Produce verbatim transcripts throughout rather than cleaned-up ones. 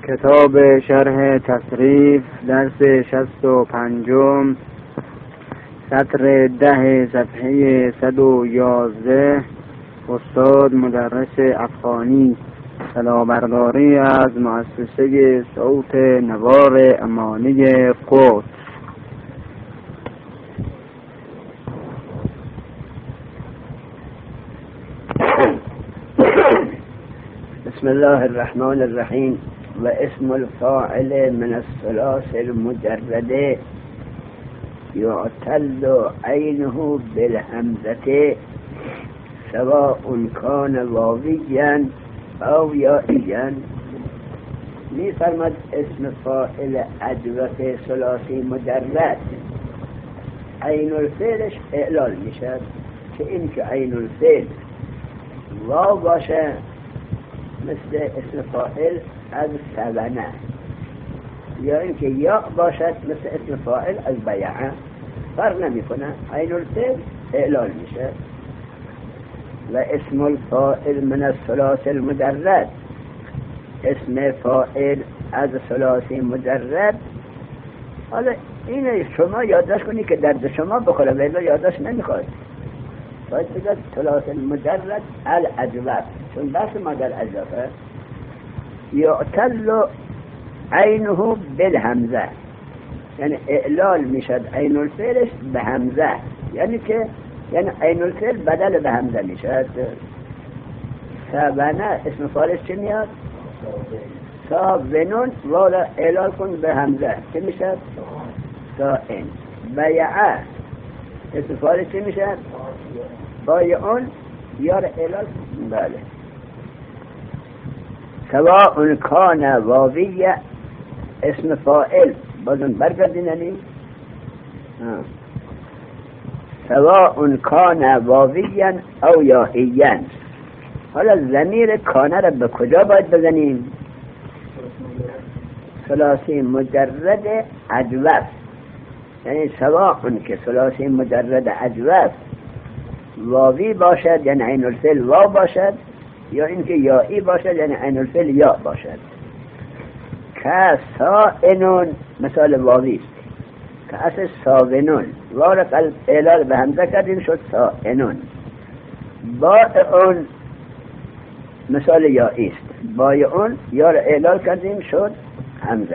کتاب شرح تصریف درس شصت و پنجم سطر ده صفحه صد و یازده. استاد مدرس افغانی، صلابرداری از مؤسسه صوت نوار امانی قدس. بسم الله الرحمن الرحیم. و اسم الفاعل من الثلاث المجرده يعتل عینه بالهمزه سواء کان واویا او یائیا. می فرماد اسم فاعل ادوات ثلاثی مجرد عین الفعلش اعلال میشد، که این که عین الفعل واو باشه مثل اسم فاعل از سبنه، یا اینکه یا باشد مثل اسم فاعل از بیعه، فرق نمی کنه، عین الفعل اعلال میشه. و اسم الفاعل من الثلاث المجرد، اسم فاعل از ثلاثی مجرد. حالا این شما یادداشت کنی که درد شما بخوره، ولی یادداشت نمیخواد، باید بگید ثلاث المجرد الاجوف، چون بحث ما در اجوفه. یعتل عینه بالهمزه، یعنی اعلال میشد عین الفعلش به همزه، یعنی که یعنی عین الفعل بدل به همزه میشد. سبنه اسم فاعلش چی میاد؟ سابنون، والا اعلال کن به همزه چی میشد؟ سائن. بیعه اسم فاعلش چی میشد؟ بایعون، یار اعلال. بله. سواء کان واویه اسم فاعل، بازم برگردیننی سواء کان واویا او یائیا. حالا ضمیر کانه را به کجا باید بزنیم؟ ثلاثی مجرد اجوف، یعنی سواء که ثلاثی مجرد اجوف واوی باشد یعنی عین الفعل واو باشد، یا اینکه یائی باشد یعنی عین الفعل یا باشد. که سائنون مثال واوی است، که اصل ساونون، واو را قلب اعلال به همزه کردیم شد سائنون. بائعون مثال یائی است، بایعون یا را اعلال کردیم شد همزه.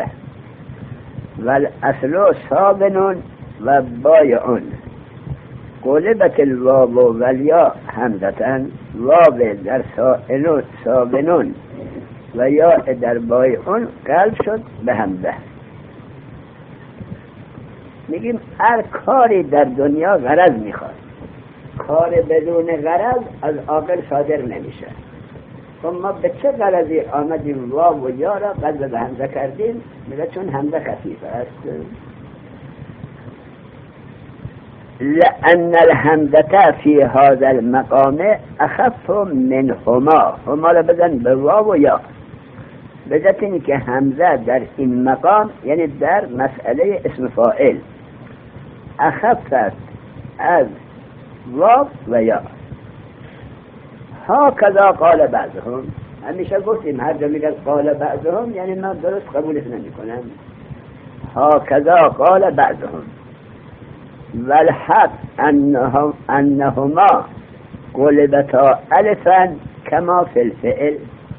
والاصل ساونون و بایعون. قلبت الواو والیا همزتن، واو در سائنون ساونون و یا در بایعون قلب شد به همزه. میگیم هر کاری در دنیا غرض میخواد، کار بدون غرض از عاقل صادر نمیشه. خب ما به چه غرضی آمدیم واو و یا را قلب به همزه کردیم؟ میگه چون همزه خفیف است. لأن الهمزة في هذا المقام أخف منهما. هما را بزن به واو و یا، بجت این که همزه در این مقام یعنی در مسئله اسم فاعل اخف است از واو و یا. ها کذا قال بعضهم، همیشه گفتیم هر جا میگه قال بعضهم یعنی من درست قبولش نمی کنم. ها کذا قال بعضهم والحق انهم انهما قلبتا الفا کما فی الفعل.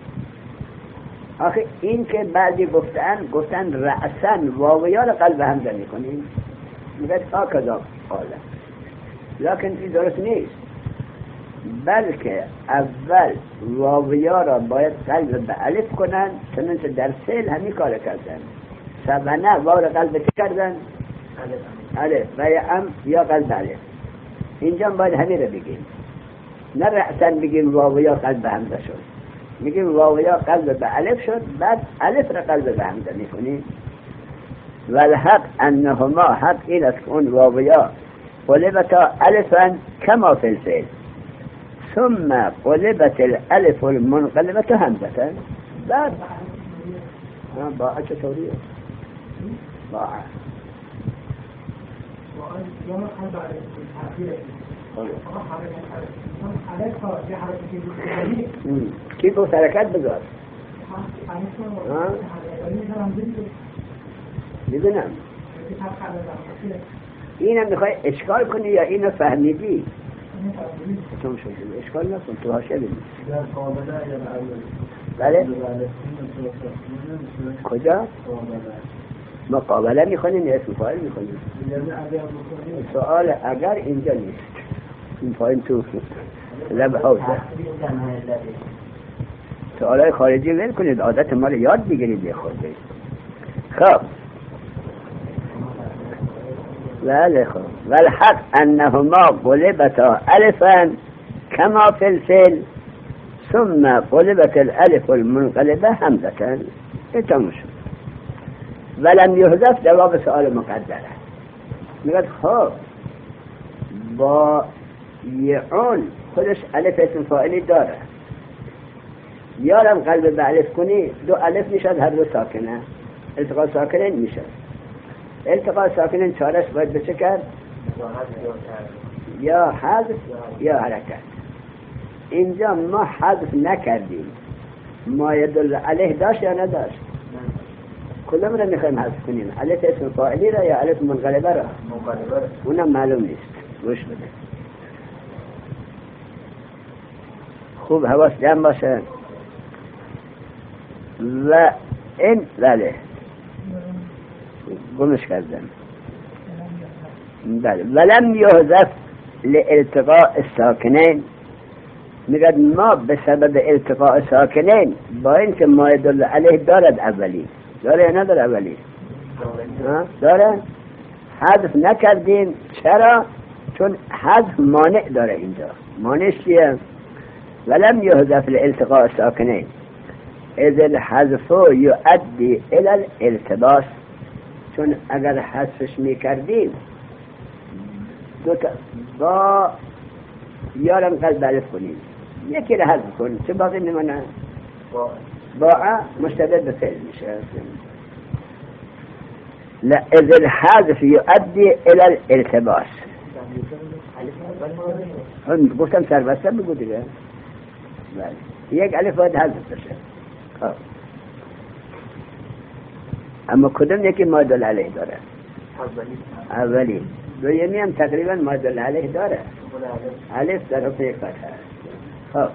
آخه این که بعضی گفتن گفتن رأسن واویا را قلب همزه میکنیم، میگه ها کذا قال، لکن این درست نیست، بلکه اول واویا را باید قلب به الف کنن، چنانچه در فعل همین کار کردن. سبنه واو را قلب چه کردن؟ الف. و یا ام یا قلب الف. اینجا باید همین را بگیم، نه رأسن بگیم واویا قلب به همزه شد، میگیم واویا قلب به الف شد، بعد الف را قلب به همزه میکنیم. والحق انهما، حق این است که اون واویا قلبتا الفا کما فی الفعل ثم قلبت الالف المنقلبة همزة. بعد باع چطوریه؟ باع يوم الحرب على الحافية كيف حركات بذات میدونم اینم میخوای اشکال کنی یا اینو فهمیدی؟ تو شد اشکال نکن تو هاشه ببین بله کجا؟ مقابله میخونیم یا اسم فاعل میخونیم؟ سوال اگر اینجا نیست این پایین تو لب حوزه سوالای خارجی ول کنید عادت ما رو یاد بگیرید یه خورده خب بله خب والحق انهما قلبتا الفا كما في الفعل ثم قلبت الالف المنقلبه همزه اتمام شد ولم يحذف جواب سؤال مقدره میگه خب با یعون خودش الف اسم فاعلی داره یارم قلب به الف کنی دو الف میشد هر دو ساکنه التقاء ساکنین میشد التقاء ساکنین چارش باید بچه کرد یا حذف یا حرکت اینجا ما حذف نکردیم ما یدل علیه داشت یا نداشت کدام را میخوایم حذف کنیم الف اسم فاعلی را یا الف منقلبه را اونم معلوم نیست گوش بده خوب حواس جمع باشه و این بله گمش کردم بله ولم یحذف لالتقاء الساکنین میگه ما به سبب التقاء ساکنین با اینکه ما يدل علیه دارد اولی داره یا نداره اولی داره حذف نکردیم چرا چون حذف مانع داره اینجا مانعش چیه ولم يحذف لالتقاء الساکنین اذ الحذف يؤدي الى الالتباس چون اگر حذفش میکردیم دو تا با یارم قلب الف کنیم یکی را حذف کن چه باقی میمونه با مشتبه به فعل میشه لا اذ الحذف يؤدي الى الالتباس هم گفتم سربسته بگو دیگه یک الف باید حذف بشه اما کدوم یکی ما دل علیه داره اولی دویمی هم تقریبا ما دل علیه داره الف در حکم یک فتحه خب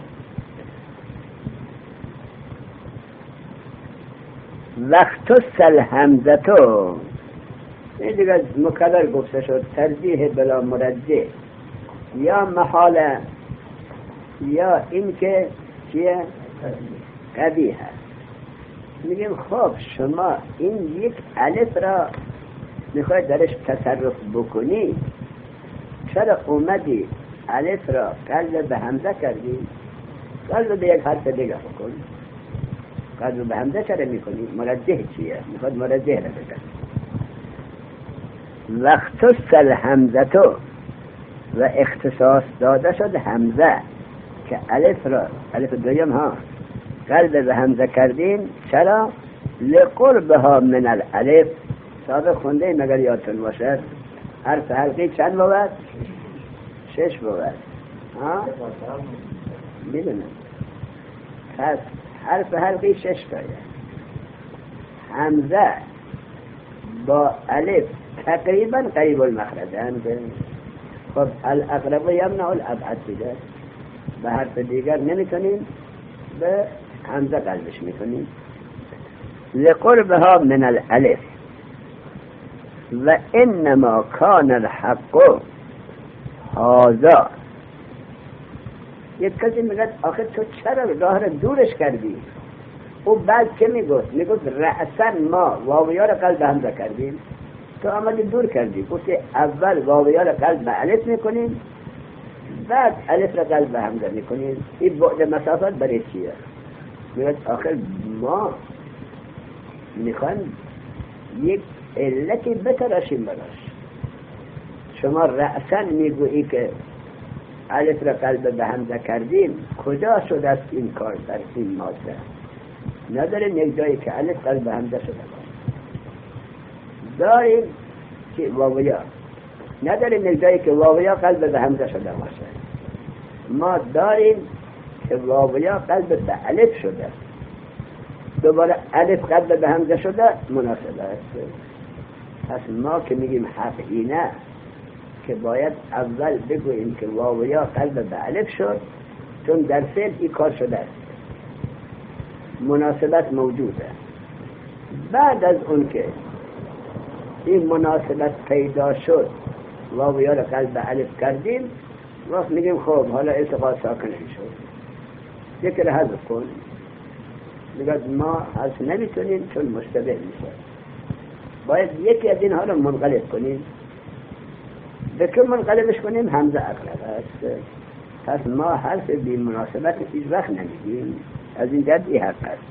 وقت الحمزه تو این دیگه مکرر گفته شد ترجیح بلا مرجح یا محاله یا این که چیه قبیح هست میگیم خب شما این یک الف را میخواید درش تصرف بکنی چرا اومدی الف را قلب به همزه کردی قلب به یک حرف دیگه بکن قلب به همزه چرا میکنی مرجح چیه میخواد مرجح را بکن وقت الحمزه تو و اختصاص داده شد همزه که الف را الف دویم ها قلب به همزه کردین چرا لقربها من الالف سابق خونده ایم اگر یادتون باشد حرف حلقی چند بود؟ شش بود ها؟ میدونم پس حرف حلقی شش باید همزه با الف تقریبا قریب المخرج هم خب الاقرب یمنع الابعد دیگر به حرف دیگر نمیتونیم به همزه قلبش میکنیم لقربها من الالف و انما کان الحق هذا یک کسی میگه آخه تو چرا راه را دورش کردی او بعد چه میگفت میگفت رأسا ما واویا را قلب همزه کردیم تو آمدی دور کردی گفتی اول واویا را قلب به الف میکنیم بعد الف را قلب به همزه میکنیم این بعد مسافت برای چیه میگه آخر ما میخوایم یک علتی بتراشیم براش شما رأسا میگویی که الف را قلب به همزه کردیم کجا شده است این کار در این ماده نداریم یک جایی که الف قلب به همزه شده داریم که واویا نداریم یک جایی که واویا قلب به همزه شده باشه ما داریم که واویا قلب به الف شده دوباره الف قبل به همزه شده مناسب است. پس ما که میگیم حق اینه که باید اول بگوییم که واو و یا قلب به الف شد، چون در فعل این کار شده است، مناسبت موجوده. بعد از اون که این مناسبت پیدا شد واو و یا را قلب به الف کردیم، وقت میگیم خب حالا التقاء ساکنه شد، یک را حذف کن. میگه ما حذف نمیتونیم چون مشتبه میشه، باید یکی از اینها رو منقلب کنیم. به که منقلبش کنیم؟ همزه اغلب است. پس ما حرف بی مناسبت هیچ وقت نمیگیم، از این جد ای حرف است.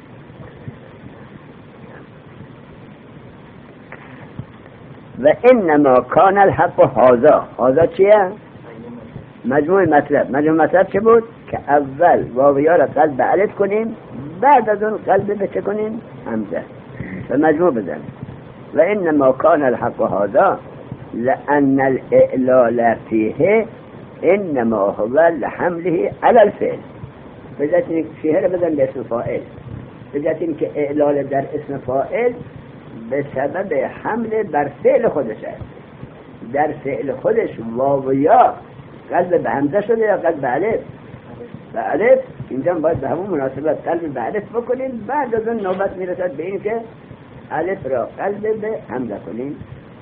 و انما کان الحق هذا. هذا چیه؟ مجموع مطلب. مجموع مطلب چه بود؟ که اول واو یا را قلب به الف کنیم، بعد از اون قلب به چه کنیم؟ همزه. و مجموع بزنیم. و انما کان الحق هذا لأن الإعلال فيه إنما هو لحمله على الفعل. بذات فيه بدن باسم فاعل، بذات که اعلال در اسم فاعل به سبب حمل بر فعل خودش است. در فعل خودش واو و یا قلب به همزه شده یا قلب به الف؟ به الف. اینجا باید به همون مناسبت قلب به الف بکنیم، بعد از اون نوبت میرسد به این که الف را قلب به همزه کنیم.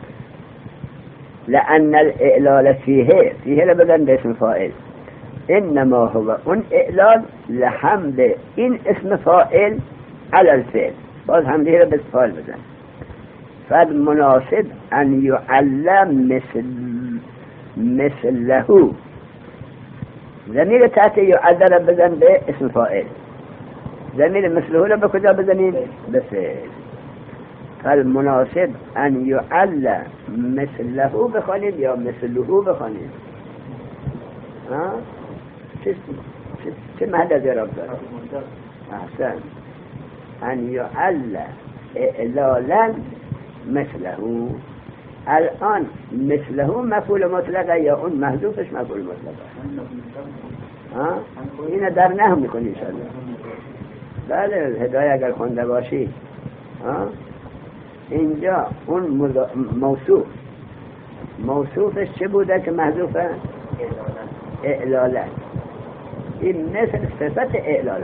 لأن الإعلال فيه فيه لبدن باسم فاعل، إنما هو اون إعلال لحمل إن اسم فاعل على الفعل، باز حمله لبس فاعل بدن. فالمناسب أن يعلم مثل مثله. ضمير تحت يعلل بدن باسم فاعل، ضمير مثله لبكجا بدنين بفعل. فالمناسب ان يعل مثله بخونیم یا مثله بخونیم؟ ها؟ چه چه محل از اعراب داره؟ احسن. ان يعل اعلالا مثله. الان مثله مفعول مطلقه یا اون محذوفش مفعول مطلقه؟ ها؟ اینو در نحو میکنی ان شاء الله. بله هدایه اگر خونده باشی. ها؟ اینجا اون موصوف موصوفش چه بوده که محذوفه؟ اعلالا. این مثل صفت اعلالا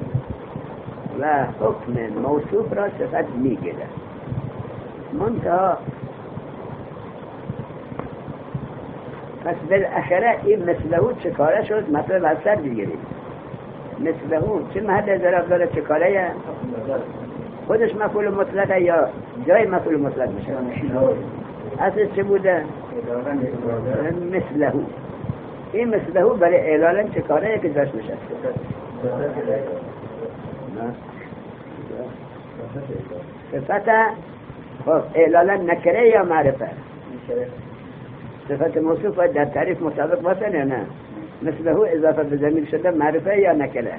و حکم موصوف را صفت میگیره. منتها پس بالاخره این مثله چه کاره شد؟ مطلب از سر بگیرید. مثله چه محل ضرب داره؟ چه کاره؟ خودش مفعول مطلقه یا جای مفعول مطلق میشه؟ اصل چه بوده؟ مثله. این مثله برای اعلالن چه کاره که داشت میشه؟ صفت خب اعلالن نکره یا معرفه؟ صفت موصوف باید در تعریف مطابق باشه یا نه؟ مثله اضافه به ضمیر شده معرفه یا نکره؟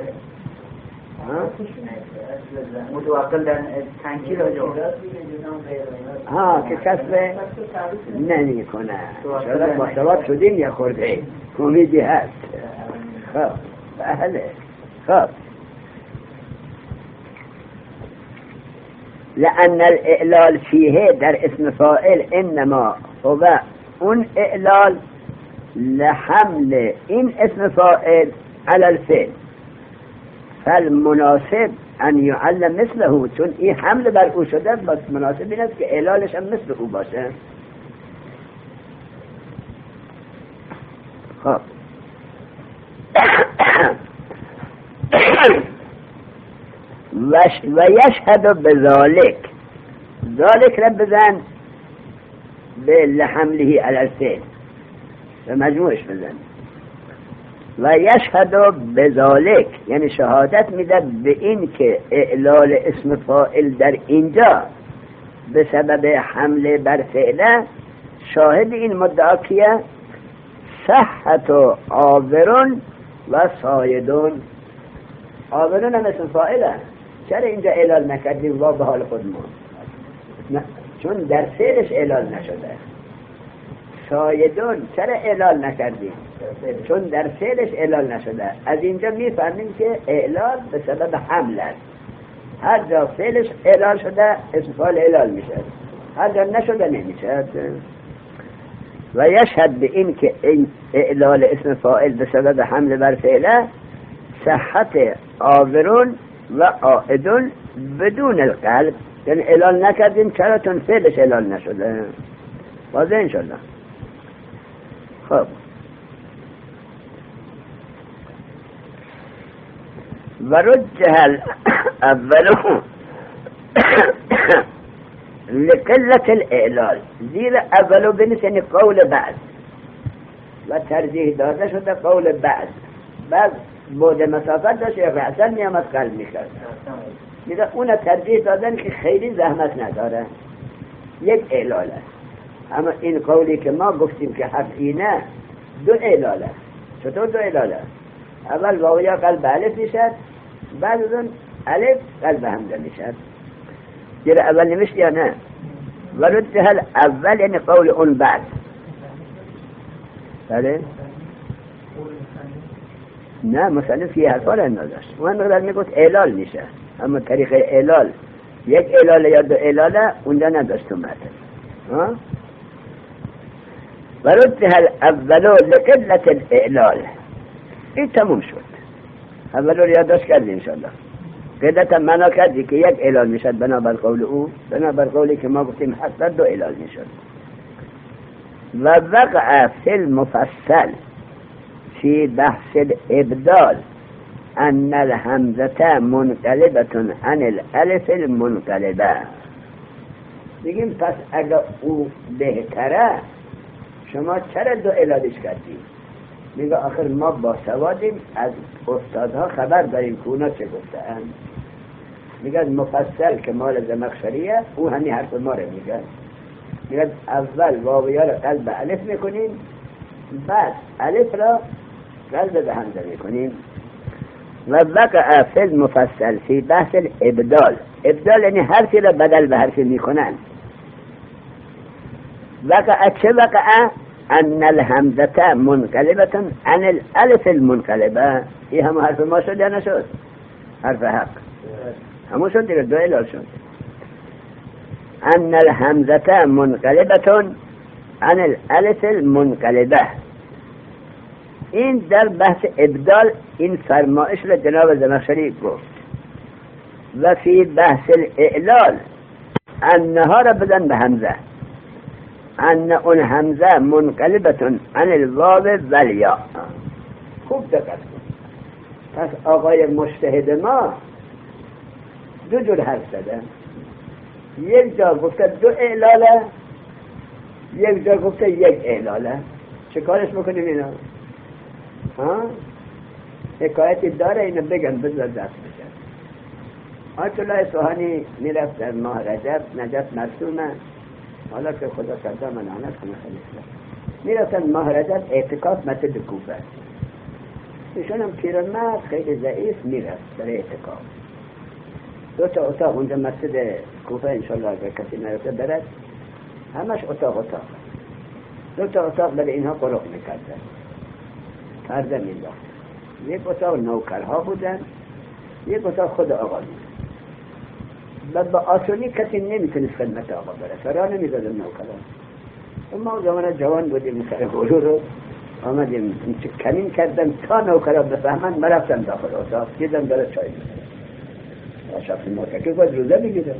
متوکل در تنکیل و جو ها که کسب نمی کنه. شاید با سواد شدیم یا خورده کمیدی هست. خب بله. خب لأن الإعلال فيه در اسم فاعل انما هو اون اعلال لحمل این اسم فاعل على الفعل. فالمناسب ان يعلم مثله، چون این حمل بر او شده بس مناسب این است که اعلالش هم مثل او باشه. خب و یشهد بذالک. ذالک را بزن به لحمله علی الفعل و مجموعش بزن. و یشهد بذالک یعنی شهادت میده به این که اعلال اسم فاعل در اینجا به سبب حمله بر فعله. شاهد این مدعا کیه؟ صحت و عابرون و سایدون. عابرون هم اسم فاعله. چرا اینجا اعلال نکردیم و به حال خودمون؟ چون در فعلش اعلال نشده. سایدون چرا اعلال نکردیم؟ چون در فعلش اعلال نشده. از اینجا میفهمیم که اعلال به سبب حمل است. هر جا فعلش اعلال شده اسم فاعل اعلال میشه، هر جا نشده نمیشه. و یشهد به این که این اعلال اسم فاعل به سبب حمل بر فعله صحت آورون و عائدون بدون القلب، یعنی اعلال نکردیم چرا؟ چون فعلش اعلال نشده. واضح انشالله. خب و رجح الاول لقلة الاعلال، زیر اولو بنویس یعنی قول بعد، و ترجیح داده شده قول بعد. بعد بعد مسافت داشت یا رأسا میامد قلب میکرد، میگه اون ترجیح دادن که خیلی زحمت نداره، یک اعلاله. اما این قولی که ما گفتیم که حفینه دو اعلاله. چطور دو اعلاله؟ اول واو یا قلب الف میشد، بعد از اون الف قلب همزه میشد. جره اول نمیشت یا نه؟ و رجح الاول یعنی قول اون بعد. بله؟ نه مصنف یه حرفا رو اندازش، اون مقدار میگوت اعلال میشه، اما طریق اعلال یک اعلاله یا دو اعلاله اونجا نداشت تو متن. و رجح الاولو لقلة الاعلال. این تموم شد. اولو رو یادداشت کردی انشاءالله. قلت معنا کردی که یک اعلال میشد بنابر قول او، بنابر قولی که ما گفتیم حتی دو اعلال میشد. و وقع فی المفصل فی بحث الابدال ان الهمزه منقلبه عن الالف المنقلبه. بگیم پس اگر او بهتره شما چرا دو اعلالش کردی؟ میگه آخر ما با سوادیم، از استادها خبر داریم که اونا چه گفتن. میگه مفصل که مال زمخشریه او همین حرف ما رو میگه. میگه اول واویا رو قلب الف میکنیم، بعد الف را قلب به همزه میکنیم. و وقع فی المفصل فی بحث الابدال. ابدال یعنی حرفی را بدل به حرفی میکنن. وقع چه وقع؟ ان الهمزه منقلبه عن الالف المنقلبه. این هم حرف ما شد یا نشد؟ حرف حق همون شد دیگه، دو اعلال شد. ان الهمزه منقلبه عن الالف المنقلبه. این در بحث ابدال این فرمایش را جناب زمخشری گفت. و فی بحث الاعلال انها را بدن به همزه، ان اون همزه منقلبه عن الواو والیا. خوب دقت کن. پس آقای مجتهد ما دو جور حرف زده. یک جا گفته دو اعلاله، یک جا گفته یک اعلاله. چه کارش میکنیم اینا؟ ها؟ حکایتی داره اینو بگن بذار دست بشن. آیت الله سوهانی میرفت در ماه رجب، نجف مرسومه، حالا که خدا کرده من لعنت کنه خلیفه، میرفتن ماه رجب اعتکاف مسجد کوفه. ایشون هم پیرمرد خیلی ضعیف میرفت در اعتکاف. دو تا اتاق اونجا مسجد کوفه انشالله اگر کسی نرفته برد، همش اتاق اتاق. دو تا اتاق برای اینها قرق میکردن، پرده مینداخت. یک اتاق نوکرها بودن، یک اتاق خود آقا بود. و با آسونی کسی نمیتونست خدمت آقا بره، فرا نمیدادن نوکرها. ما زمان جوان بودیم، سر غلو رو آمدیم کمین کردم تا نوکرها بفهمن. من رفتم داخل اتاق، دیدم داره چای می‌خوره. شخص متکی باید روزه بگیره.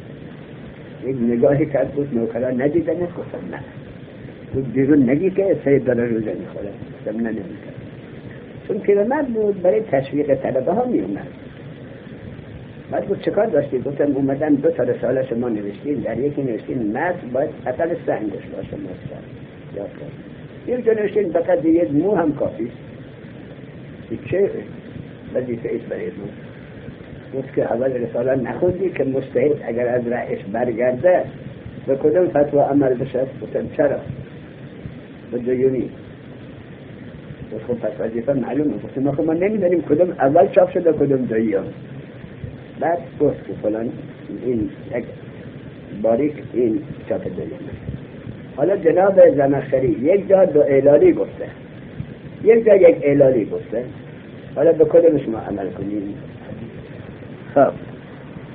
یک نگاهی کرد بود نوکرها ندیدن، گفتم نه تو بیرون نگی که سید داره روزه میخوره. گفتم نه نمی‌کنه. چون پیرمرد بود برای تشویق طلبه ها میومد. بعد بود چکار داشتی؟ گفتم اومدن دو تا رساله شما نوشتین، در یکی نوشتین متن باید اقل سنگش باشه مستر یاد کنید، یک جا نوشتین فقط یک مو هم کافی است. چه وظیفه ایست برای مو؟ گفت که اول رساله نخوندی که مستحیل اگر از رأیش برگرده به کدوم فتوا عمل بشه؟ گفتم چرا؟ به دویونی. خب پس وظیفه معلومه. گفتم آخه ما نمیدانیم کدوم اول چاپ شده کدوم دویون. بعد گفت که فلان این یک باریک این چاپ دویونه. حالا جناب زمخشری یک جا دو اعلالی گفته، یک جا یک اعلالی گفته. حالا به کدومش ما عمل کنیم؟ خب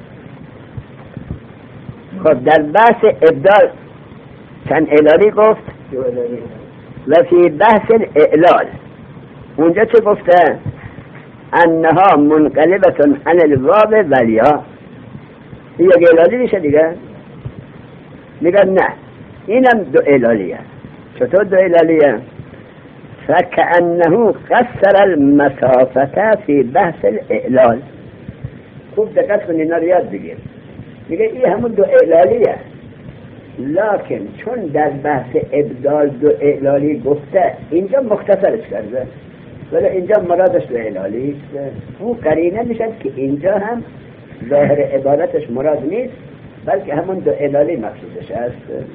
خب در بحث ابدال چند اعلالی گفت و فی بحث الاعلال اونجا چه گفته؟ انها منقلبتون عن الواو والیا. این یک اعلالی میشه دیگه. میگن نه اینم دو اعلالیه. چطور دو اعلالیه؟ فکأنه قصر المسافه فی بحث الاعلال. خوب دقت کنید اینا رو یاد بگیر. میگه این همون دو اعلالیه، لکن چون در بحث ابدال دو اعلالی گفته اینجا مختصرش کرده، ولی اینجا مرادش دو اعلالی است. او قرینه میشد که اینجا هم ظاهر عبارتش مراد نیست بلکه همون دو اعلالی مقصودش است.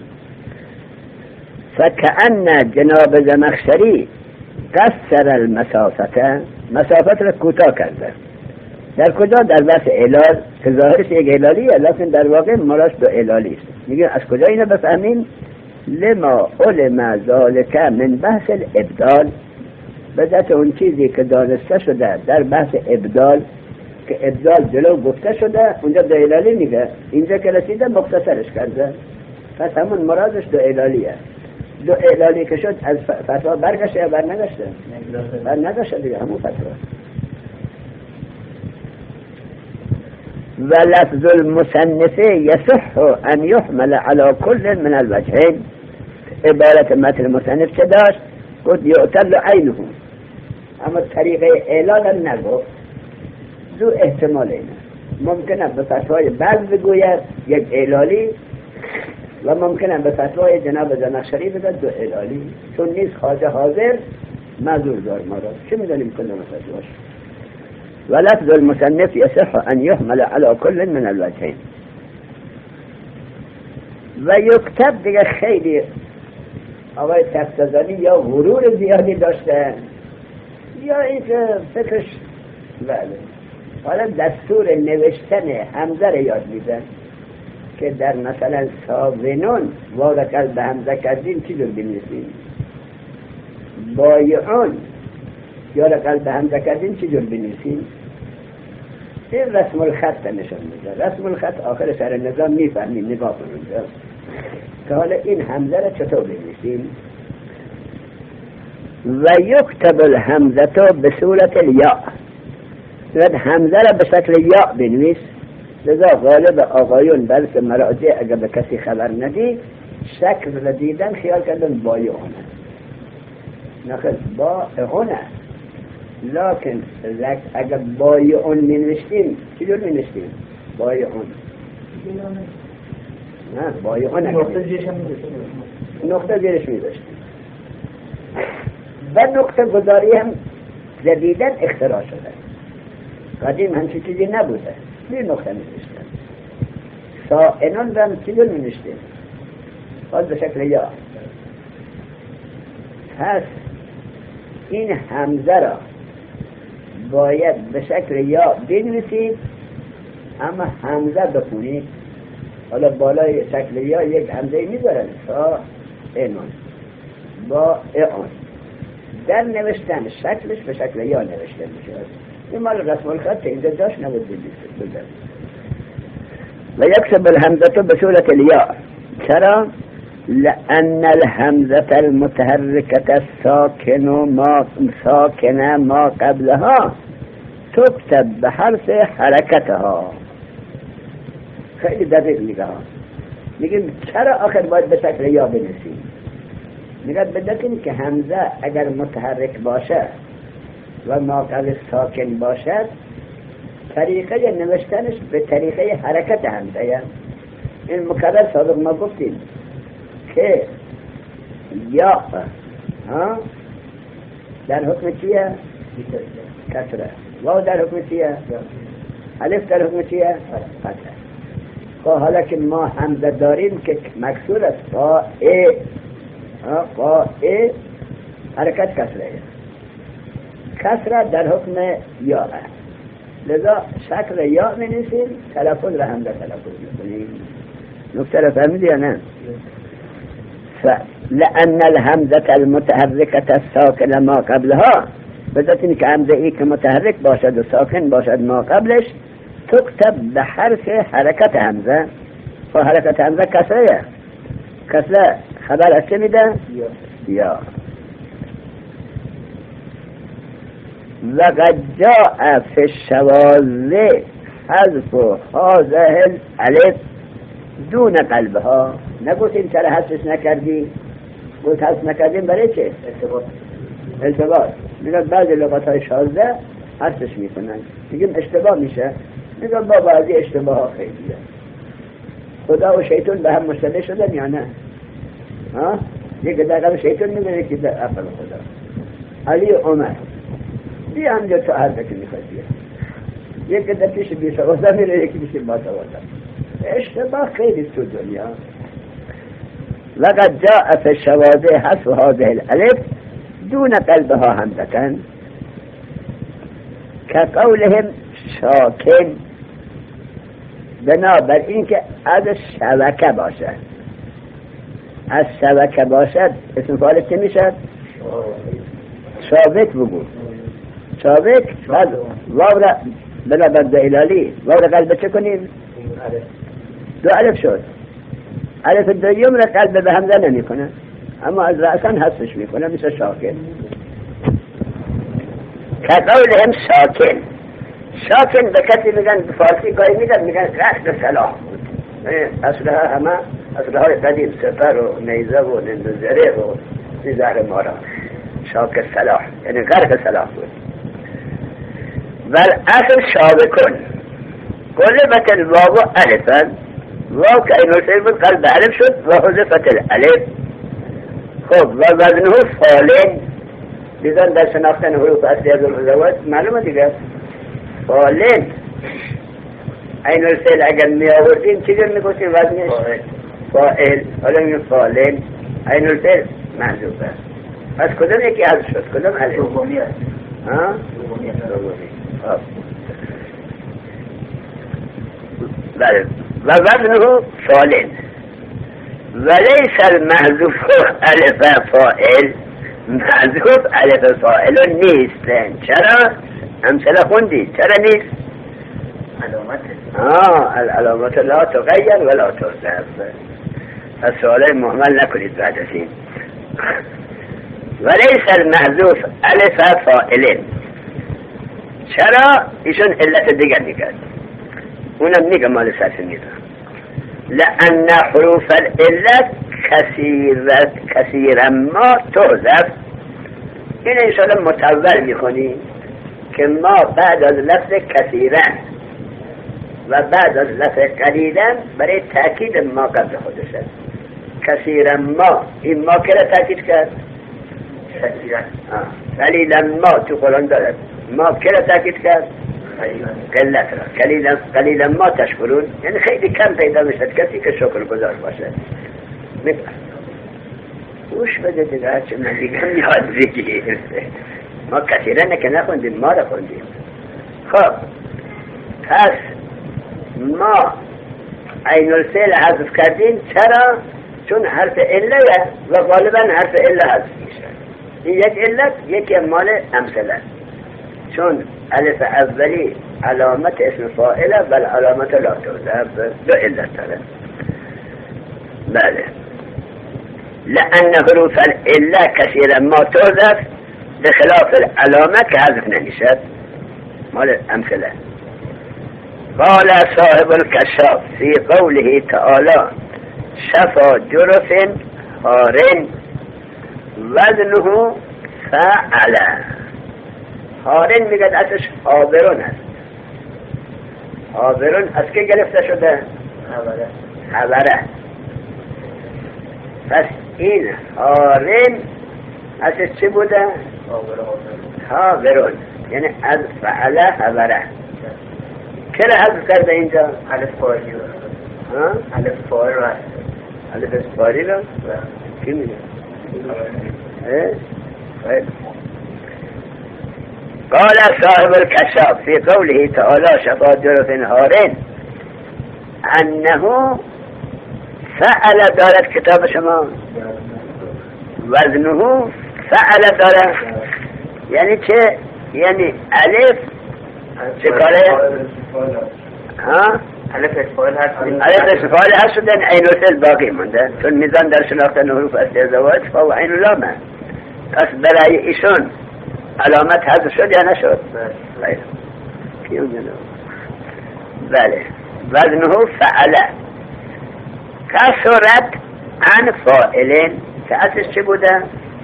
فکأن جناب زمخشری قصر المسافه، مسافت را کوتاه کرده. در کجا؟ در بحث اعلال که ظاهرش یک اعلالیه لیکن در واقع مراد دو اعلالی است. میگه از کجا اینو بفهمیم؟ لما علم ذالک من بحث الابدال، به ذات اون چیزی که دانسته شده در بحث ابدال که ابدال جلو گفته شده اونجا دو اعلالی میگه، اینجا که رسیده مختصرش کرده، پس همون مرادش دو اعلالیه. دو اعلالی که شد از فتوا برگشته یا بر نگشته؟ بر نگشته دیگه همون فتوا. و لفظ المصنف يصح ان يحمل على كل من الوجهين. عبارت متن مصنف چه داشت؟ گفت یعتل عینه، اما طریقه اعلال نگفت. دو احتمال اینه، ممکنه به فتوای بعض بگوید یک اعلالی و ممکنه به فتوای جناب زمخشری بگوید دو اعلالی، چون نیست خواجه حاضر معذور دار ما را، چه میدانیم کدام فتواش. ولفظ المصنف يصح أن يحمل على كل من الوجهين. و یکتب دیگه خیلی آقای تفتزانی یا غرور زیادی داشته یا اینکه فکرش بله حالا دستور نوشتن حمزه را یاد میدن که در مثلا ساونون وارکل به حمزه کردین چی رو بنویسین، بایعون یا رقل به حمزه کردین چی جور بنویسین. این رسم الخط نشان میده. رسم الخط آخر سر نظام میفهمیم، نگاه کنید که حالا این حمزه را چطور بنویسیم. و یکتب الحمزه به صورت الیا، باید حمزه را به شکل یا بنویس. لذا غالب آقایون بلکه مراجع اگر به کسی خبر ندی شکل را دیدن خیال کردن بایعونه، نخیر بایعونه، لکن اگر بایعون می نوشتیم چی جور می نوشتیم؟ بایعون نه بایعون نقطه زیرش هم می نقطه زیرش می داشتیم و نقطه گذاری هم جدیدن اختراع شده، قدیم همچی چیزی نبوده، می نقطه می نوشتن. سائنان هم چی جور می نوشتیم؟ باز به شکل یا. پس این حمزه را باید به شکل یا بنویسید، اما حمزه بخونید. حالا بالای شکل یا یک حمزه میذارن تا اینون با اون در نوشتن شکلش به شکل یا نوشته میشه. این مال رسم الخط اینجا داشت نبود بگید. و یکسب الحمزه به صورت الیا. چرا؟ لأن الحمزة المتحركة الساكن ما ساكنة ما قبلها تكتب بحرف حركتها. خیلی دقیق میگه میگیم چرا آخر باید به شکل یا بنویسیم؟ میگه بدونید که حمزه اگر متحرک باشه و ما قبل ساکن باشد طریقه نوشتنش به طریقه حرکت حمزه. این مکرر سابق ما گفتیم که یا ها در حکم چیه؟ کسره. واو در حکم چیه؟ الف در حکم چیه؟ فتحه. خب حالا که ما حمزه داریم که مکسور است قا ای قا ای حرکت کسره، کسره در حکم یا، لذا شکل یا می نویسیم، تلفظ را حمزه تلفظ می کنیم. نکته را فهمیدی یا نه؟ لأن الهمزة المتحركة الساكنة ما قبلها، بذات اینکه همزه ای که متحرک باشد و ساکن باشد ما قبلش تكتب بحرف حرکت همزه. خب حرکت همزه کسره کسره خبر از چه میده؟ یا وقد جاء فی الشواذ حذف هذه الالف دون قلبها. نگوتیم چرا حذفش نکردی؟ گفت حذف نکردیم برای چه؟ ارتباط ارتباط. میگن بعضی لغات های شاذه حذفش میکنن، میگیم اشتباه میشه، میگن با بعضی اشتباه ها خیلیه. خدا و شیطان به هم مشتبه شدن یا نه؟ ها؟ یک در قلب شیطان میگن یکی در عقل خدا. علی و عمر بیا همجا تو هر دکی میخواد بیا، یک در پیش بی سوازه میره، یکی پیش با سوازه. اشتباه خیلی تو دنیا. لقد جاء في الشواذ حذف هذه الالف دون قلبها همزة كقولهم شاکن، بنابر این که از شبکه باشد. از شبکه باشد اسم فاعل چه میشد؟ شابک بگو. شابک بعد واو را بلا بد الالی واو را قلب چه کنیم؟ دو الف شد. الف دویم را قلب به همزه نمی کنه، اما از رأسان حذفش میکنه، مثل شاکن. که قولهم شاکن. شاکن به کسی میگن به فارسی گاهی میگن میگن رشد سلاح بود. اصلها همه اصلهای قدیم سپر و نیزه و نندوزره و زهر مارا. شاک سلاح یعنی غرق سلاح بود. ول اصل شابکن قلبت الواو الفا، واو که اینو سیر بود قلب الف شد و حذفت الالف. خب و وزنه فالن، بیزن در شناختن حروف اصلی از الحضوات معلومه دیگه. فالن این الفعل اگر می آوردیم چیگر می گفتیم وزنش؟ فائل. حالا می فالن این الفعل محذوف است. پس کدام یکی حذف شد؟ کدام الف؟ دومی است. ها؟ دومی است. خب بله. و وزنه فالن ولیس المحذوف الف فائل، محذوف الف فائل نیست. چرا؟ امثله خوندی چرا نیست؟ علامت آه العلامت لا تغیر ولا تحذف. السؤال مهمل نکنید بعد از این. ولیس المحذوف الف فائل. چرا؟ ایشون علت دیگر میگن، اونم میگه مال صرف میگه لأن حروف العلت كثيرة كثيرا ما تحذف. این انشاءالله متول میکنی که ما بعد از لفظ کثیرا و بعد از لفظ قلیلا برای تأکید ما قبل خودش است. کثیرا ما، این ما که را تأکید کرد؟ کثیرا. قلیلا ما تو قرآن دارد، ما که را تأکید کرد؟ قلت را. قلیلا قلیلا ما تشکرون، یعنی خیلی کم پیدا میشد کسی که شکر گزار باشه. میگم گوش بده دیگه، هرچه من دیگم یاد بگیر. ما کثیرا نه که نخوندیم، ما را خوندیم. خب پس ما عین الفعل حذف کردیم. چرا؟ چون حرف عله و غالبا حرف عله حذف میشه. این یک علت، یکی مال امثله، چون الف اولی علامت اسم فاعله بل علامت لا تحذف. دو علت داره. بله. لأن حروف العله كثيرا ما تحذف بخلاف العلامه که حذف نمیشد، مال امثله. قال صاحب الكشاف في قوله تعالى شفا جرف هارن وزنه فعل. هارن میگه اتش حاضرون است. حاضرون از که گرفته شده؟ خبره. خبره. پس این هارن اتش چی بوده؟ حاضرون، یعنی از فعل خبره. که را حذف کرده اینجا؟ الف فاری رو. ها؟ الف فاری رو هست. الف فاری رو؟ کی میگه؟ خیلی. قال صاحب الكشاف في قوله تعالى شفا جرف هارن انه فعل دارد کتاب شما، وزنه فعل دارد یعنی چه؟ یعنی الف چه کاره؟ ها؟ الف اسفال هست الف اسفال هست شدن عین الفعل باقی مونده، چون میزان در شناختن حروف اصلی ازدواج فهو عین اللامه. پس برای ایشون علامت حذف شد یا نشد؟ بله. کیو میدونه؟ بله. وزنه فعله کسرت عن فاعلین که اصلش چه بوده؟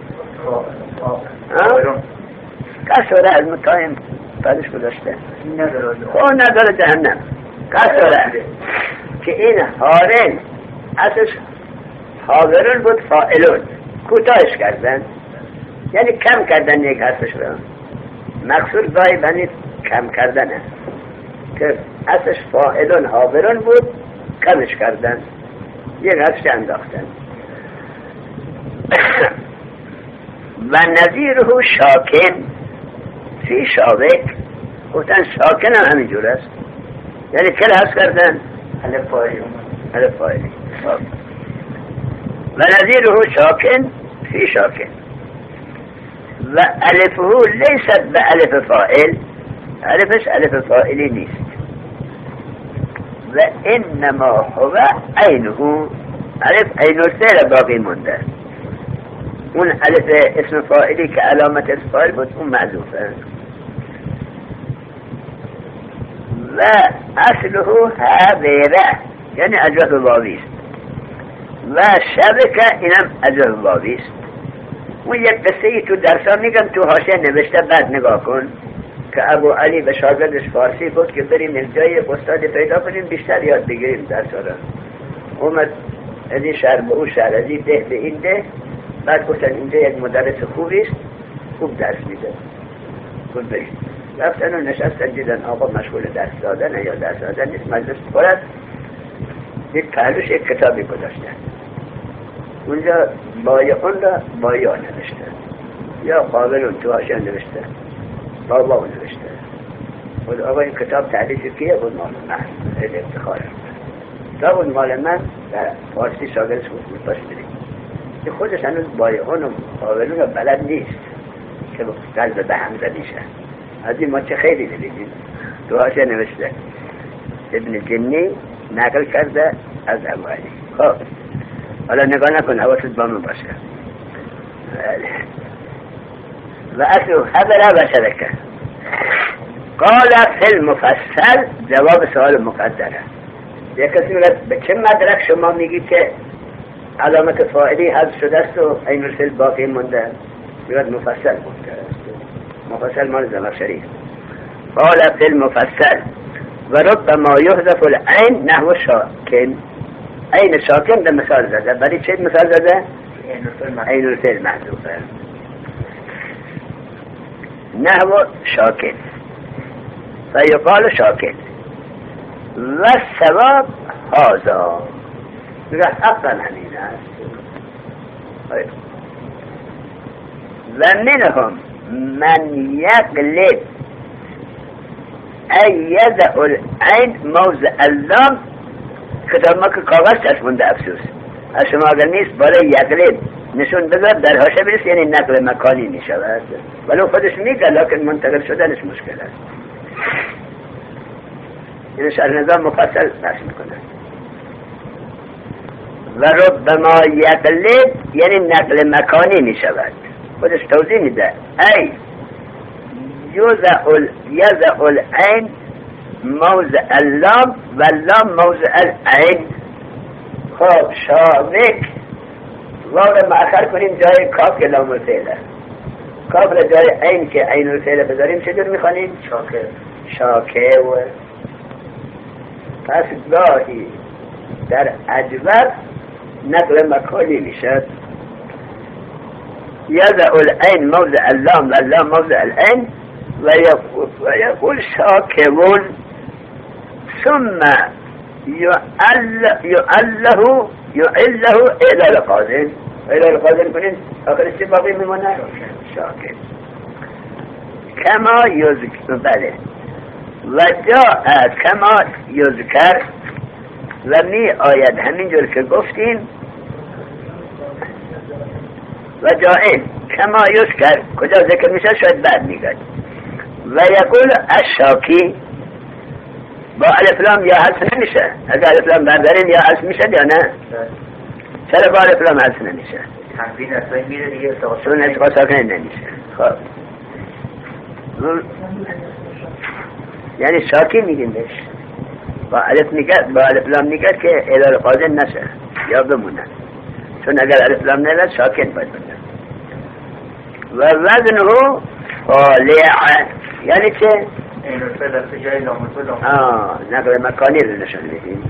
کسره از متایم بعدش گذاشته خون نداره جهنم. کسره که این هارن اصلش حاضرون بود فاعلون کوتاهش کردن، یعنی کم کردن یک حرفش رو. مقصود گاهی بنی کم کردنه که اصلش فاعلون حاضرون بود کمش کردن، یک حرفش انداختن. و نظیره شاکن فی شابک، گفتن شاکن هم همینجور است، یعنی کل حس کردن الف فاعلی الف فاعلی. و نظیره شاکن فی شاکن و الفه لیست به الف فاعل، الفش الف فاعلی نیست. و انما هو عینه، الف عین الفعل باقی مونده. اون الف اسم فاعلی که علامت فاعل بود اون معذوفه. و اصله هذیره یعنی اجوف واوی است. و شبکه اینم اجوف واوی است. اون یک قصه ای تو درسان میگم، تو حاشیه نوشته، بعد نگاه کن که ابو علی به شاگردش فارسی بود که بریم یک جای استاد پیدا کنیم بیشتر یاد بگیریم درسا را. اومد از این شهر به اون شهر، از این ده به این ده، بعد گفتن اینجا یک مدرس خوبی است خوب درس میده، خوب برید. رفتن و نشستن، دیدن آقا مشغول درس دادن یا درس دادن نیست، مجلس پرد، یک پهلوش یک کتابی گذاشتن، اونجا بایعون را بایع نوشته یا قابلون تو حاشیه نوشته، بابا نوشته. خود آقا این کتاب تعلیف کیه؟ بود مال من، خیلی افتخاره. تا بود مال من در فارسی شاگردش بود باش برید که خودش هنوز بایعون و قابلون را بلد نیست که قلب به هم زدیشه. از این ما چه خیلی نویدیم. تو حاشیه نوشته ابن جنی نقل کرده از ابو علی. خب حالا نگاه نکن، حواست با من باشه. و اصل خبره و شبکه قال فی المفصل، جواب سوال مقدره. یک کسی میگه به چه مدرک شما میگی که علامت فاعلی حذف شده است و عین الفعل باقی مونده؟ میگه مفصل گفته است، مفصل مال زمخشری. قال فی المفصل و ربما یحذف العین نحو شاکن، عین شاکن به مثال زده. برای چه مثال زده؟ عین الفعل محذوفه نحو شاکن فیقال شاکن و ثواب هذا، میگه حقا همین است. و منهم من یقلب ای یضع العین موضع اللام. کتاب ما که کاغذ چسبونده افسوس، از شما اگر نیست برای یقلب نشون بذار در حاشیه بریس، یعنی نقل مکانی میشود، ولو خودش میگه لکن منتقل شدنش مشکل است. این شرح نظام مفصل بحث میکنه. و ربما یقلب یعنی نقل مکانی میشود، خودش توضیح میده. ای یضع العین موضع اللام و اللام موضع العین. خب شابک واو را مأخر کنیم جای کاف که لام الفعله، کاف را جای عین که عین الفعله بذاریم چجور میخوانیم؟ شاکه شاکه. و پس گاهی در اجوب نقل مکانی میشد. یضع العین موضع اللام و اللام موضع العین و یقول شاکون ثم یعله یعله الى القاضی، الى القاضی کنین آخر چه باقی میمونه؟ شاکن. کما یذکر، بله. و جاء کما یذکر و می آید همینجور که گفتیم. و جاء کما یذکر کجا ذکر میشه؟ شاید بعد میگه. و یقول الشاکی با الف لام یا حذف نمیشه. اگر الف لام بردارین یا حذف میشه یا نه؟ چرا با الف لام حذف نمیشه؟ تنوین اصلا میره دیگه چون التقاء ساکنین نمیشه. خب یعنی شاکی میگیم بهش. با الف نگرد با الف لام نگرد که علال قاضن نشه یا بمونه، چون اگر الف لام نگرد شاکن باید بده. و وزنه فالع یعنی چه؟ این الفعل از جای لامت و لامت آه نقل مکانی رو نشان بدیم.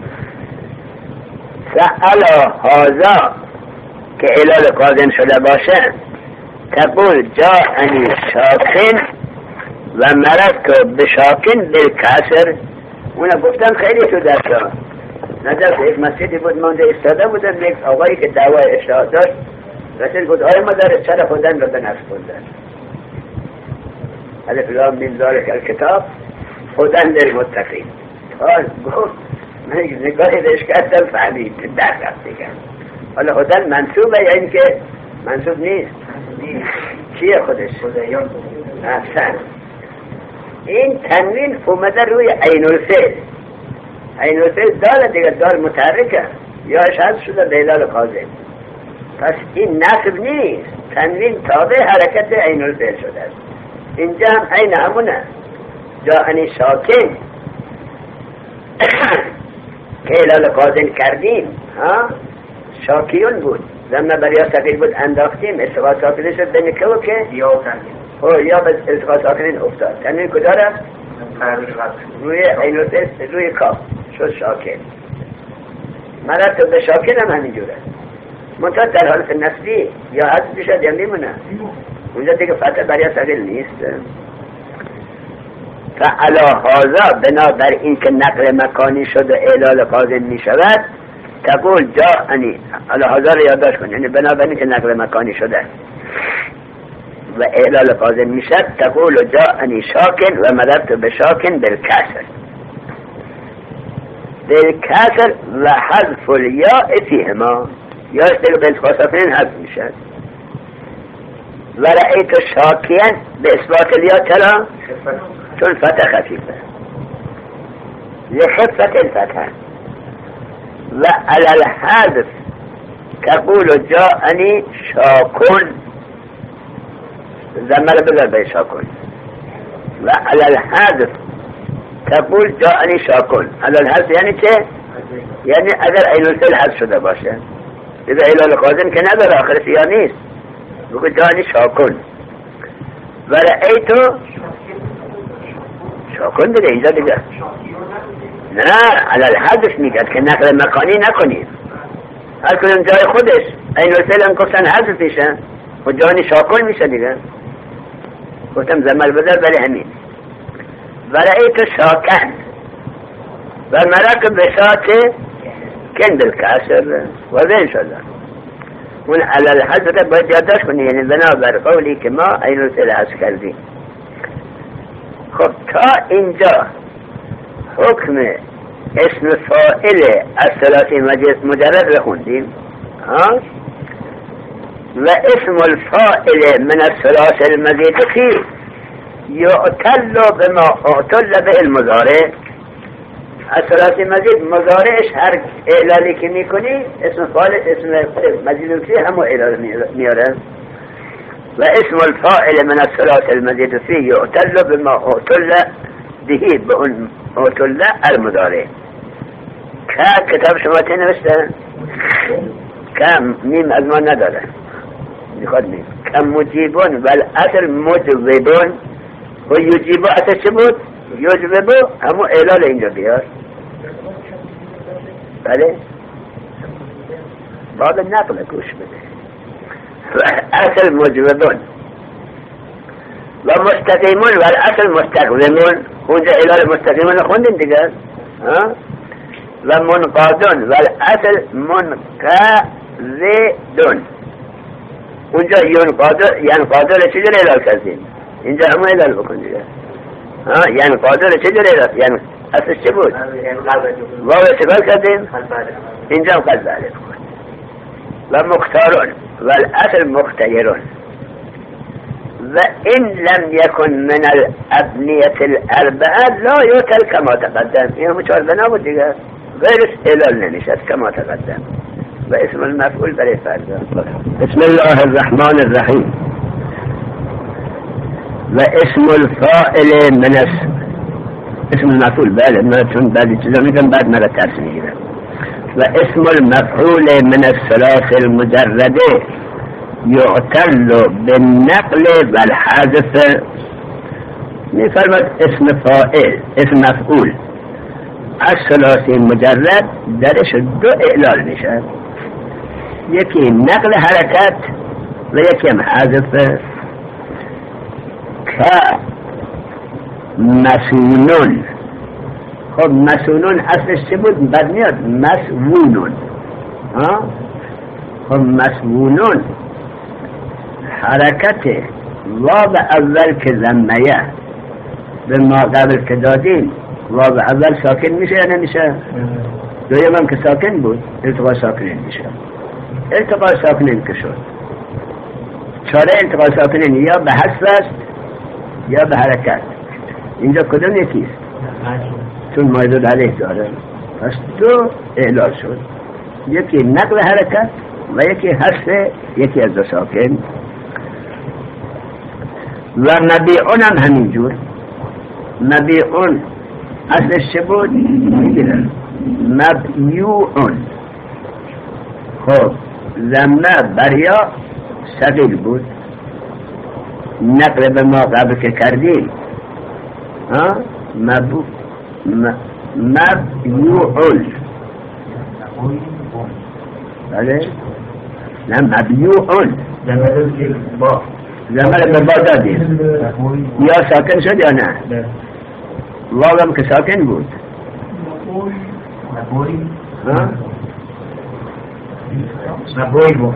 سأل هذا که علال قاضن شده باشه، تقول جاءنی شاکن و مرضت بشاکن بالکسر. اونا گفتن خیلی تو درسا نظر یک مسجدی بود مانده استاده بودن، یک آقایی که دعوای اشتهاد داشت رسول گفت آیا مدارس چرا خودن رو به نفس بودن الف لام میم ذالک الکتاب خودن در متقین. حال گفت من نگاهی بهش کردم فهمید در رفت دیگه. حالا خودن منصوبه یا این که منصوب نیست؟ چیه خودش؟ خدایان احسن. این تنوین اومده روی عین الفعل. عین الفعل داره دیگه، دار متحرکه یا حذف شده به علال قاضن. پس این نصب نیست، تنوین تابع حرکت عین الفعل شده است. اینجا هم عین همونه جاءنی شاکن که علال قاضن کردیم ها شاکیون بود، زمه بریا سقیل بود انداختیم استقاط ساکنه شد بین که و که یا و تنوین او یا به استقاط ساکنین افتاد. تنوین کجا رفت؟ روی عین الفعل روی کاف شد شاکن. مرد به شاکن هم همینجوره منطقه در حالت نصبی یا حذف بشد یا میمونه اونجا دیگه فتح بریا سقیل نیست. فعلا هذا بنا بر این که نقل مکانی شد و اعلال قاضن می شود، تقول جاءنی علا هذا رو یادداشت کن، یعنی بنا بر این که نقل مکانی شده و اعلال قاضن می شد، تقول جاءنی شاکن و مدرت بشاکن بالکسر بالکسر و حذف الیاء فیهما یا استقل به انتقاء ساکنین حذف می شد. و رأیت شاکین به اثبات الیاء چرا؟ چون فتح خفیفه لخفت الفتح. و علی الحذف تقول جاءنی شاکن زمر بذار به شاکن. و علی الحذف تقول جاءنی شاکن. علی الحذف یعنی چه؟ یعنی اگر عین الفعل حذف شده باشه اذا علال قاضن که نداره آخر سیاه نیست بگو جاءنی شاکن. و رأیتو شاکن دیگه اینجا دیگه نه علی الحذف میگد که نقل مکانی نکنید، هر کدوم جای خودش. این الفعل هم گفتن حذف میشه و جانی شاکن میشه دیگه. گفتم زمل بذار بله همین. و رأیت شاکن و مرک بشات کن بالکسر و بین شده اون علی الحذف باید یادداشت کنی، یعنی بنا بر قولی که ما این الفعل حذف کردیم. خب تا اینجا حکم اسم فاعل از ثلاثی مجرد رو خوندیم ها؟ و اسم الفاعل من الثلاث المزید فی یعتل بما اعتل به المضارع. از ثلاثی مزید مضارعش هر اعلالی که میکنی اسم فاعل اسم مزید فی همو اعلال میاره. و اسم الفاعل من الثلاث المزید فی یعتل بما اعتل به به اون اعتل المضارع. که کتاب شما تی نوشته که میم از ما نداره میخواد میم که مجیبون ول اصل مجوبون و یجیبو اصل چه بود؟ یجبو همون اعلال اینجا بیار. بله باب نقل گوش بده. اصل مجوبون و مستقیمون ول اصل مستقیمون اونجا اعلال مستقیمون خوندیم دیگه ها؟ و منقادون و الاصل منقادون اونجا ینقادون ینقادون چجور اعلال کردیم؟ اینجا همه اعلال بکن دیگه ها ینقادون چجور اعلال یعنی اصل چه بود؟ واو استقلال کردیم اینجا هم قلب علف کن. و مختارون و الاصل مختیرون و این لم یکن من الابنیت الاربعه لا یوکل کما تقدم. این همون چهار بنا بود دیگه، غیرش علال نمیشد کما تقدم. و اسم المفعول برای فردا. بسم الله الرحمن الرحیم. و اسم الفاعل من اسم المفعول، بله من چون بعدی چیزا میگم بعد مرا ترس میگیرم. و اسم المفعول من الثلاث المجرده یعتل بالنقل و الحذف. میفرماد اسم فاعل اسم مفعول از ثلاثی مجرد درش دو اعلال میشه، یکی نقل حرکت و یکی هم حذف. که مسونون، خب مسونون اصلش چه بود؟ بعد میاد مسونون. ها خب مسونون حرکت واو اول که ضمیه به ما قبل که دادیم واو اول ساکن میشه یا نمیشه؟ دویم هم که ساکن بود التقاء ساکنین میشه. التقاء ساکنین که شد چاره التقاء ساکنین یا به حذف است یا به حرکت. اینجا کدوم یکیست؟ چون مایدود علیه داره پس دو اعلال شد، یکی نقل حرکت و یکی حذف یکی از دو ساکن. و مبیعون هم همینجور. مبیعون اصلش چه بود؟ میگیرن مبیعون. خب زمه بریا ثقیل بود، نقل به ما قبل که کردیم ها مبو مبیعون. بله نه مبیعون زمه به با دادیم یا ساکن شد یا نه؟ واقعا که ساکن بود. ها نبوی بود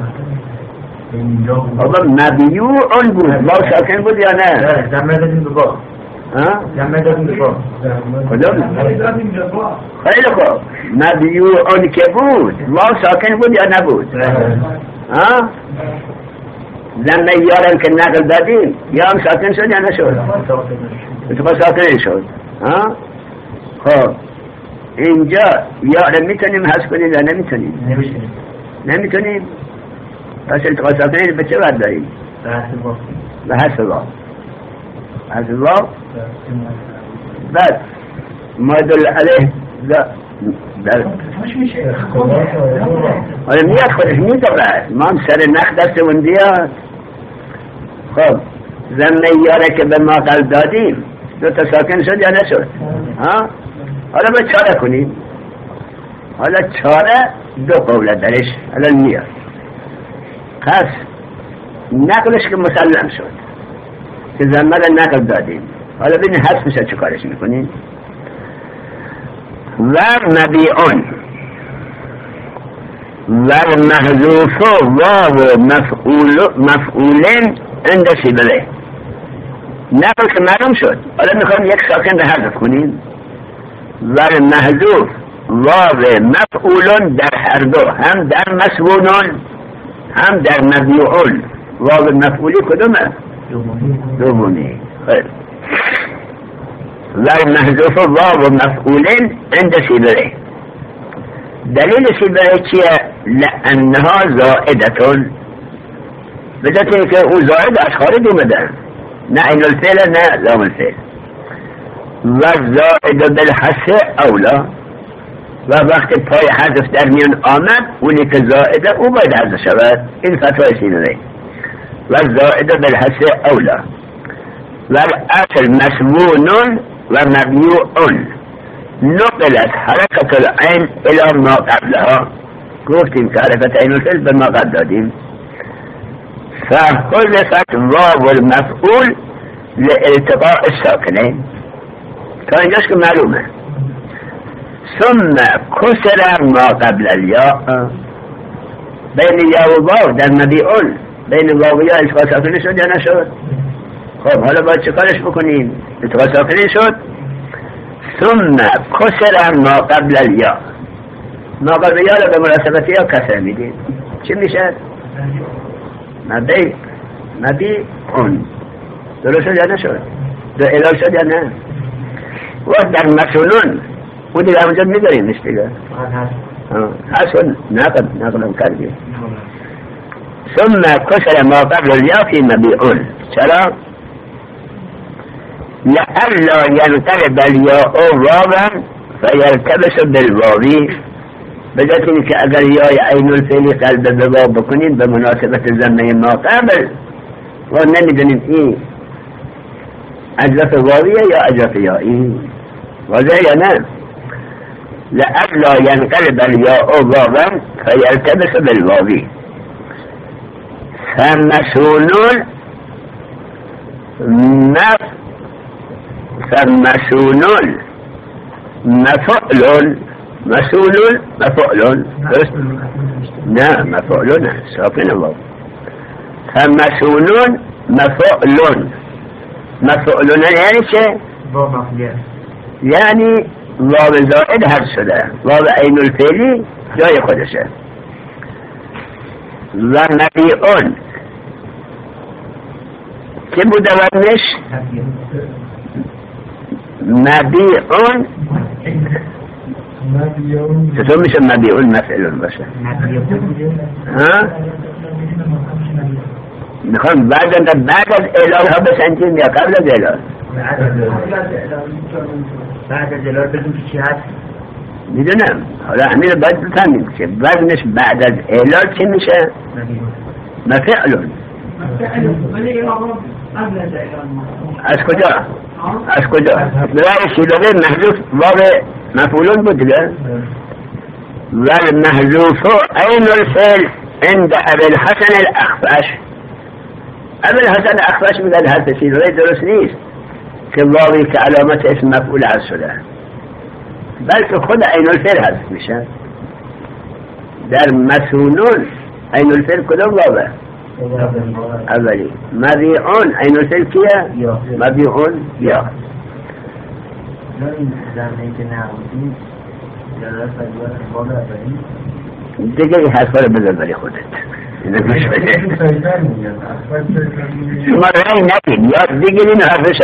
آقا مبیعون بود، با ساکن بود یا نه؟ زمه دادیم به با. زمه دادیم به با. کدوم؟ خیلی خوب. مبیعون که بود با ساکن بود یا نبود؟ ها زمه یارم که نقل دادیم یا هم ساکن شد یا نشد؟ اتفاق ساکن شد. ها خب اینجا یارم میتونیم حذف کنیم یا نمیتونیم؟ نمیتونیم. نمیتونیم. پس التقاء ساکنین به چه وقت داریم؟ به حذف واو. حذف واو بعد ما دل علیه در آره میاد خودش میدارد. ما هم سر نخ دستمون بیاد. خب زمه یاره که به ما قلب دادیم دو تا ساکن شد یا نشد؟ ها حالا باید چاره کنیم. حالا چاره دو قوله درش حالا میاد. پس نقلش که مسلم شد که زمه را نقل دادیم، حالا ببین حذف میشه چه کارش میکنیم. و مبیعون و محذوف واو مفعول مفعولن عند سیبله. نقل که معلوم شد، حالا میخوایم یک ساکن را حذف کنیم. و محذوف واو مفعولن در هر دو، هم در مسئولون هم در مبیعون. واو مفعولی کدومه؟ دومی. خیلی و محذوف واو مفعولن عند سیبله. دلیل سیبله چیه؟ لانها زائدتون، بدته که او زائد از خارج اومدن، نه این الفعل نه لام الفعل. و زائد بالحث اولا، و وقت پای حذف در میان آمد اونی که زائده او باید حذف شود. این فتوای سیبله. و زائد بالحث اولا و اصل مسمون و مبیوعون نقلت حرکت العین الى ما قبلها. گفتیم که حرکت عین الفعل به ما قبل دادیم. فحذفت واو المفعول لالتقاء الساکنین. تا اینجاش که معلومه. ثم کسر ما قبل الياء. بین یا و واو در مبیعون بین واو و یا التقاء ساکنین شد یا نشد؟ خب حالا باید چه کارش بکنیم؟ التقاء ساکنین شد. ثم کسر ما قبل الیا. ما قبل الیا رو به مناسبت یا کسر میدیم. چی میشه؟ مبی مبی اون درست شد یا نشد؟ دو اعلال شد یا نه؟ وقت در مسئولون او دیگه همونجا میداریم نیست دیگه حسن نقل نقلم کردیم ثم کسر ما قبل الیا فی مبیعون چرا؟ لألا ينقلب الياء واوا فيلتبس بالواوی بذات اینه که اگر یای عین الفعلی قلب به واو بکنید به مناسبت ضمه ما قبل و نمیدونیم این اجرف واویه یا اجرف یایی واضح یا نه؟ لألا ينقلب الياء واوا فيلتبس بالواوی فمسونون مف فمسونون مفعل مسؤول مفعول نه مفعول ساکن واو فمسؤول مفعول مفعول یعنی چه؟ یعنی واو زائد حذف شده واو عین الفعلی جای خودشه و مبیعون که بوده وزنش مبیعون چطور میشه مبیعون مفعلون باشه؟ ها؟ میخوام بعد بعد از اعلال ها بسنجیم یا قبل از اعلال؟ بعد از اعلال بگیم که چی هست؟ میدونم حالا همین رو باید بفهمیم که وزنش بعد از اعلال چی میشه؟ مفعلون از کجا؟ از کجا؟ برای شیلوه محذوف واو مفعولون بود دیگه والمحذوف عین الفعل عند ابی الحسن الاخفش ابی الحسن الاخفش میگه حرف شیلوه درست نیست که واوی که علامت اسم مفعول حذف شده بلکه خود عین الفعل حذف میشه در مسونون عین الفعل کدوم واوه؟ اولی مبیعون عین الفعل کیه؟ مبیعون یا دیگه این حرفا رو بذار برای خودت شما رای ندید یاد بگیرین حرفش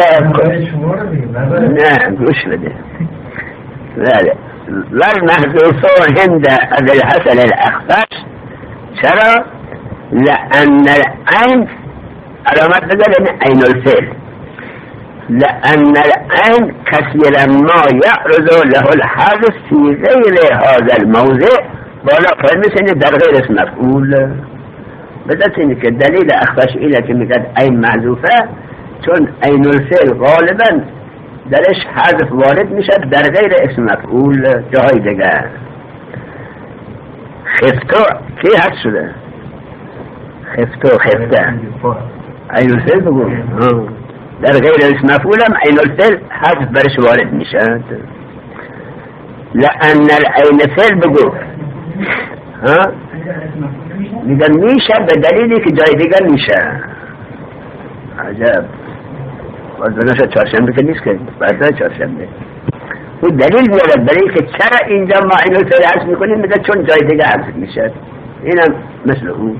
نه گوش بده بله والمحذوف عند ابی الحسن الاخفش چرا؟ لأن العين علامات بدل عين الفعل لأن العين كثيرا ما يعرض له الحادث في غير هذا الموضع ولا فالمثل در غير اسم مفعول بدأت انك الدليل اخفش الى كلمة عين معذوفة چون عين الفعل غالبا درش حذف وارد میشد در غیر اسم مفعول جاهای دیگر خفتو کی حذف شده؟ خفتو خفته عین الفعل بگو در غیر اسم مفعولم عین الفعل حذف برش وارد میشد لأن العین فعل بگو ها میگن میشه به دلیلی که جای دیگر میشه عجب وزنش چهارشنبه که نیست که بعد چهارشنبه او دلیل میارد برای که چرا اینجا ما عین الفعل حذف میکنیم میگه چون جای دیگر حذف میشد اینم مثل او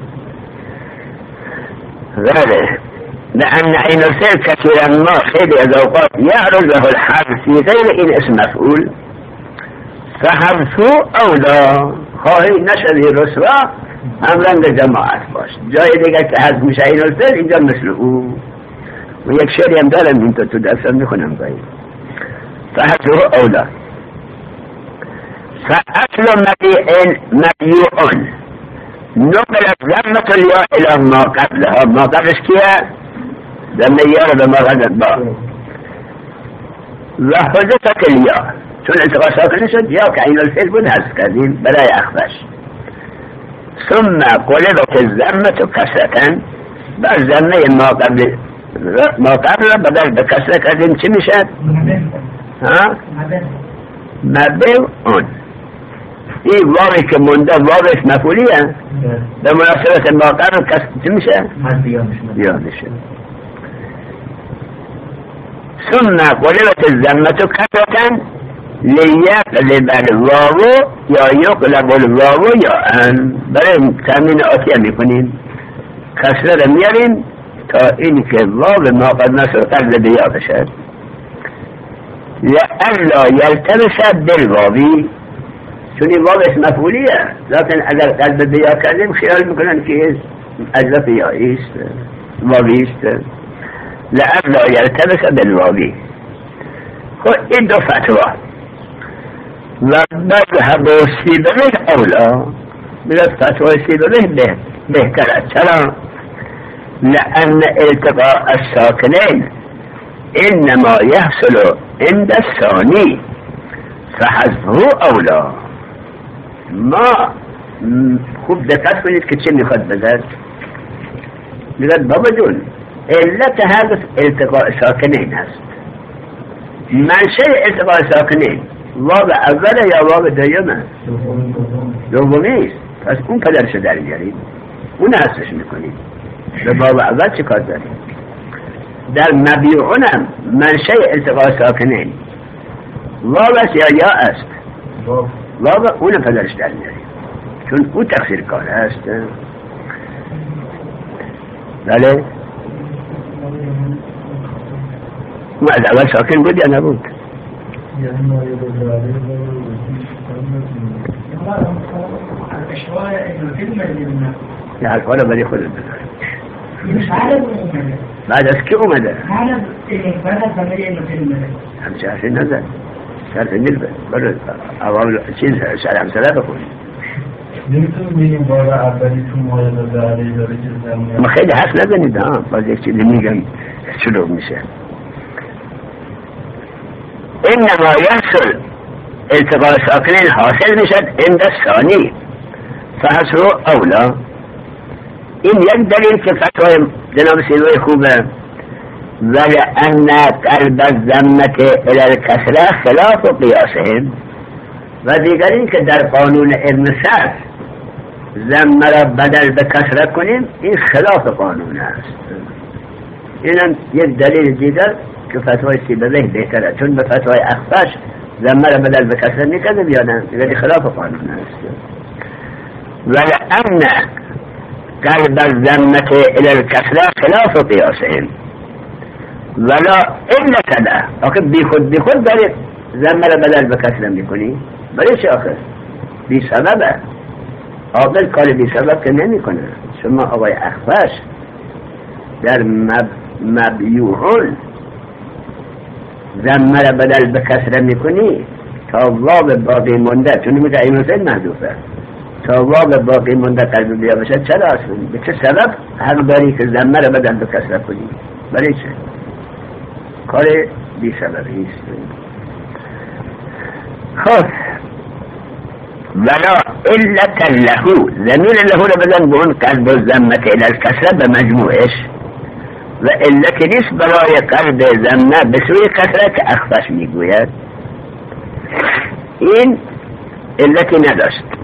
ذلك لأن عين الفعل كثيرا ما خير إذا اوقات يعرض له الحذف في غير إن اسم مفعول فحذفه أولى خواهی نشده رسوا امرنگ جماعت باش جای دیگر که حذف میشه عین الفعل اینجا مثل او و یک شعری هم دارم این تو تو درسم میخونم باید فحذفه أولى فأصل مبيع مبيوع نقلت ضمة الياء إلى ما قبلها ما قبلش كيا ضمة الياء بما غدت با وحدثت الياء شون التقى ساكن شد ياء كعين الفعل بود حذف كذين بلا يأخفش ثم قلبت الضمة كسرة بعد ضمة ما قبل ما قبل بدل بكسرة كذين چه میشد؟ ها؟ مبيعون این واوی که منده واوش مفعولیه به مناسبت ما قبل کس چه میشه؟ یا میشه ثم قلبت الضمة كسرة لیقلب الواو یا یقلب الواو یا ان برای تامین آتیه میکنیم کسره رو میاریم تا این که واو ما قد نصر قبل بیا بشد لألا یلتبس بالواوی، چون این واو اسم مفعولیه، لكن اگر قلب بیا کردیم خیال میکنن که اجرف یاییست واویست. لألا یلتبس بالواوی. خب این دو فتوا و مذهب سیبویه اولا، بگذار فتوای سیبویه بهتره. چرا؟ لأن التقاء الساكنين إنما يحصل عند الثاني فحذفه أولى. ما خوب دقت کنید که چه میخواد بگد. میگد بابا جون علت هذا التقاء ساكنين هست، منشه التقاء ساكنين واو اوله یا واو دومه؟ دومیست. پس اون پدرشو در بیارید، اون هستش میکنید. به واو اول چه کار دارید؟ در مبیعونم منشه التقاء ساکنین واو است یا یا است؟ واو اون پدرش در بیارید، چون او تقصیر کار هست. بله ما از اول ساکن بود یا نبود؟ نه الکالا بلی خودت بذاریم بعد از که اومده؟ همچه حرفی نزد، شرف نیل برد عوام چیز شرح همسره بخونی. نمیتونی بگیم بار اولی تو مایه داده علیه داره که زمین ما خیلی حرف نزنید ها، باز یک چیزی میگم شروع میشه. انما یحصل التقاء ساکنین حاصل میشد عند الثانی فحصره اولا. این یک دلیل که فتوای جناب سیبوی خوبه. ولأن قلب الضمة الى الكسرة خلاف قیاسهم، و دیگر این که در قانون علم صرف ضمه را بدل به کسره کنیم این خلاف قانون است. اینم یک دلیل دیگر که فتوای سیبوی بهتره، چون به فتوای اخفش ضمه را بدل به کسره میکنه بیانم دیگر خلاف قانون است. ولأن قلب الضمة الى الكسرة خلاف قیاسهم ولا علت له. آخه بی خود بی خود دارید ضمه را بدل به کسره میکنی، برای چه آخه؟ بی سببه. عاقل کار بی سبب که نمی کنه. شما آقای اخفش در مب... مبیوعون ضمه را بدل به کسره میکنی تا واو باقی مونده، چون میگه این مثل محذوفه، تا واو باقی مونده قلب بیا بشه. چرا اصلا؟ به چه سبب حق داری که ضمه را بدل به کسره کنی؟ برای چه؟ کار بی سببی است. خب ولا علت له، ضمیر له رو بزن به اون قلب الضمه الى الکسره به مجموعش، و علت نیست برای قلب ضمه به سوی کسره که اخفش میگوید. این علتی نداشت.